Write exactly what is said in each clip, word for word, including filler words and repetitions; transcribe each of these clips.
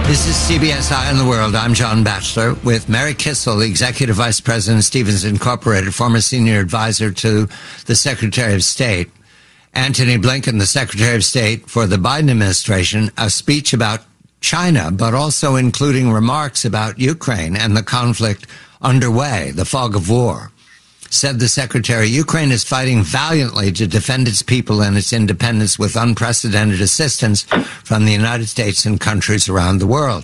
This is C B S Eye on the World. I'm John Batchelor with Mary Kissel, the Executive Vice President of Stevens Incorporated, former senior advisor to the Secretary of State. Antony Blinken, the Secretary of State for the Biden administration, a speech about China, but also including remarks about Ukraine and the conflict underway, the fog of war. Said the Secretary, Ukraine is fighting valiantly to defend its people and its independence with unprecedented assistance from the United States and countries around the world.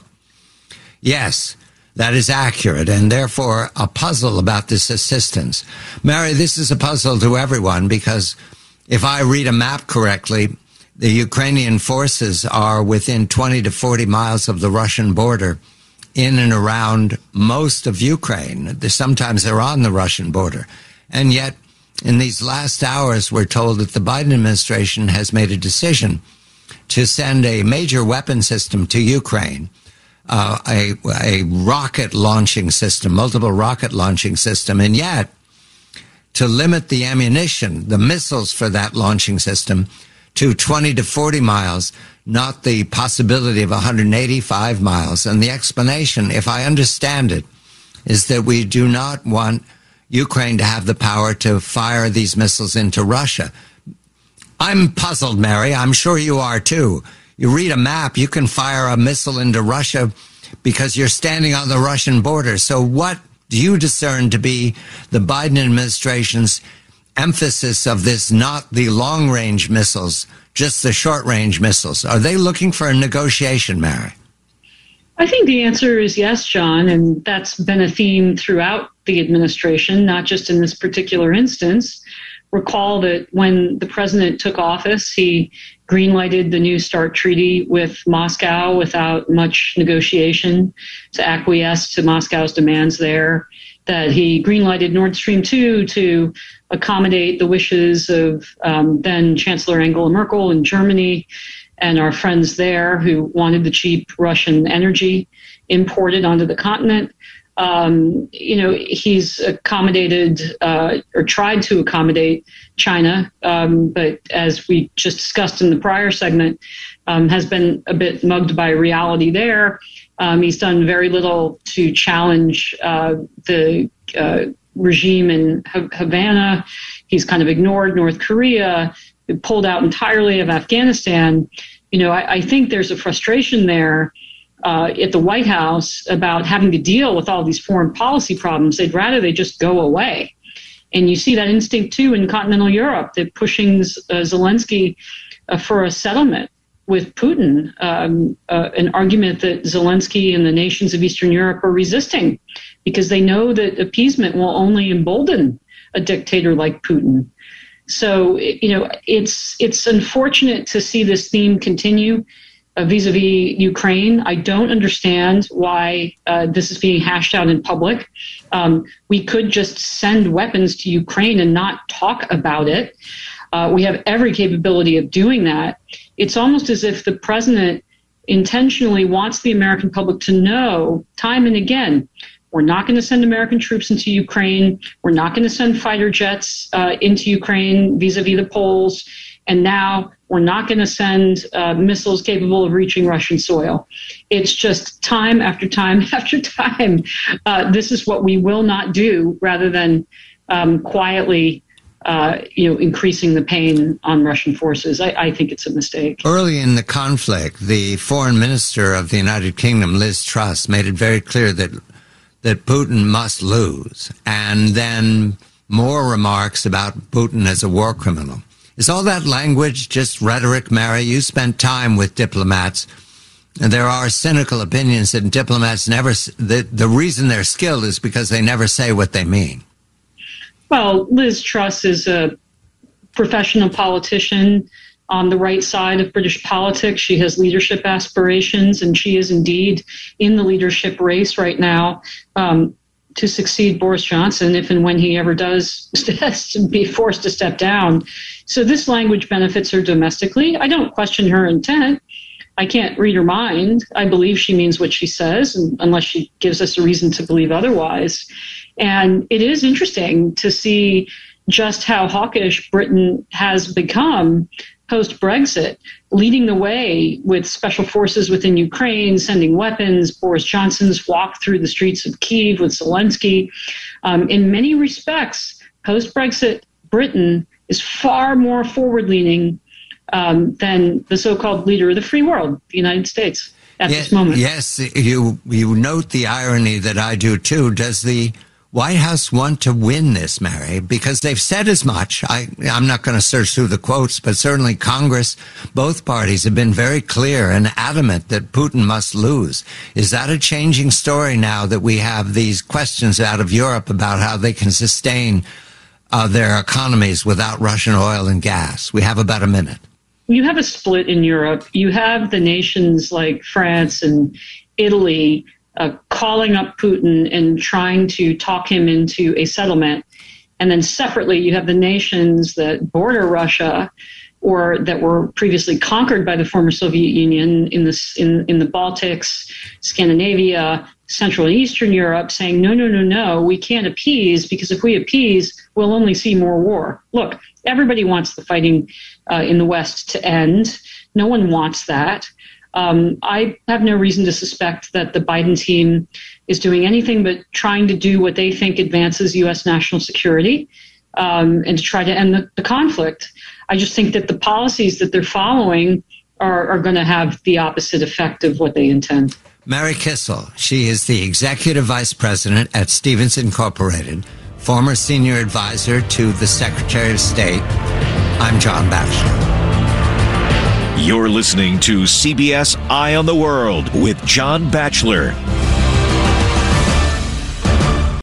Yes, that is accurate, and therefore a puzzle about this assistance. Mary, this is a puzzle to everyone because if I read a map correctly, the Ukrainian forces are within twenty to forty miles of the Russian border in and around most of Ukraine. Sometimes they're on the Russian border. And yet, in these last hours, we're told that the Biden administration has made a decision to send a major weapon system to Ukraine, uh, a, a rocket launching system, multiple rocket launching system, and yet to limit the ammunition, the missiles for that launching system to twenty to forty miles, not the possibility of one hundred eighty-five miles. And the explanation, if I understand it, is that we do not want Ukraine to have the power to fire these missiles into Russia. I'm puzzled, Mary. I'm sure you are too. You read a map, you can fire a missile into Russia because you're standing on the Russian border. So what do you discern to be the Biden administration's emphasis of this, not the long-range missiles, just the short-range missiles? Are they looking for a negotiation, Mary? I think the answer is yes, John, and that's been a theme throughout the administration, not just in this particular instance. Recall that when the president took office, he greenlighted the New START treaty with Moscow without much negotiation to acquiesce to Moscow's demands there, that he greenlighted Nord Stream two to accommodate the wishes of um, then Chancellor Angela Merkel in Germany and our friends there who wanted the cheap Russian energy imported onto the continent. Um, you know, he's accommodated uh, or tried to accommodate China, um, but as we just discussed in the prior segment, um, has been a bit mugged by reality there. Um, he's done very little to challenge uh, the uh, regime in Havana. He's kind of ignored North Korea, pulled out entirely of Afghanistan. You know, I, I think there's a frustration there uh, at the White House about having to deal with all these foreign policy problems. They'd rather they just go away. And you see that instinct, too, in continental Europe, that pushing uh, Zelensky uh, for a settlement with Putin, um, uh, an argument that Zelensky and the nations of Eastern Europe are resisting because they know that appeasement will only embolden a dictator like Putin. So, you know, it's it's unfortunate to see this theme continue uh, vis-a-vis Ukraine. I don't understand why uh, this is being hashed out in public. Um, we could just send weapons to Ukraine and not talk about it. Uh, we have every capability of doing that. It's almost as if the president intentionally wants the American public to know time and again, we're not going to send American troops into Ukraine. We're not going to send fighter jets uh, into Ukraine vis-a-vis the Poles. And now we're not going to send uh, missiles capable of reaching Russian soil. It's just time after time after time. Uh, this is what we will not do, rather than um, quietly Uh, you know, increasing the pain on Russian forces. I, I think it's a mistake. Early in the conflict, the foreign minister of the United Kingdom, Liz Truss, made it very clear that that Putin must lose, and then more remarks about Putin as a war criminal. Is all that language just rhetoric, Mary? You spent time with diplomats, and there are cynical opinions that diplomats never, the, the reason they're skilled is because they never say what they mean. Well, Liz Truss is a professional politician on the right side of British politics. She has leadership aspirations, and she is indeed in the leadership race right now um, to succeed Boris Johnson, if and when he ever does be forced to step down. So this language benefits her domestically. I don't question her intent. I can't read her mind. I believe she means what she says, and unless she gives us a reason to believe otherwise. And it is interesting to see just how hawkish Britain has become post-Brexit, leading the way with special forces within Ukraine, sending weapons. Boris Johnson's walked through the streets of Kyiv with Zelensky. Um, in many respects, post-Brexit Britain is far more forward-leaning um, than the so-called leader of the free world, the United States, at yes, this moment. Yes, you you note the irony that I do too. Does the White House want to win this, Mary? Because they've said as much. I, I'm not going to search through the quotes, but certainly Congress, both parties have been very clear and adamant that Putin must lose. Is that a changing story now that we have these questions out of Europe about how they can sustain uh, their economies without Russian oil and gas? We have about a minute. You have a split in Europe. You have the nations like France and Italy Uh, calling up Putin and trying to talk him into a settlement. And then separately, you have the nations that border Russia or that were previously conquered by the former Soviet Union in the, in, in the Baltics, Scandinavia, Central and Eastern Europe, saying, no, no, no, no, we can't appease, because if we appease, we'll only see more war. Look, everybody wants the fighting uh, in the West to end. No one wants that. Um, I have no reason to suspect that the Biden team is doing anything but trying to do what they think advances U S national security um, and to try to end the, the conflict. I just think that the policies that they're following are, are going to have the opposite effect of what they intend. Mary Kissel, she is the executive vice president at Stevens Incorporated, former senior advisor to the Secretary of State. I'm John Batchelor. You're listening to C B S Eye on the World with John Batchelor.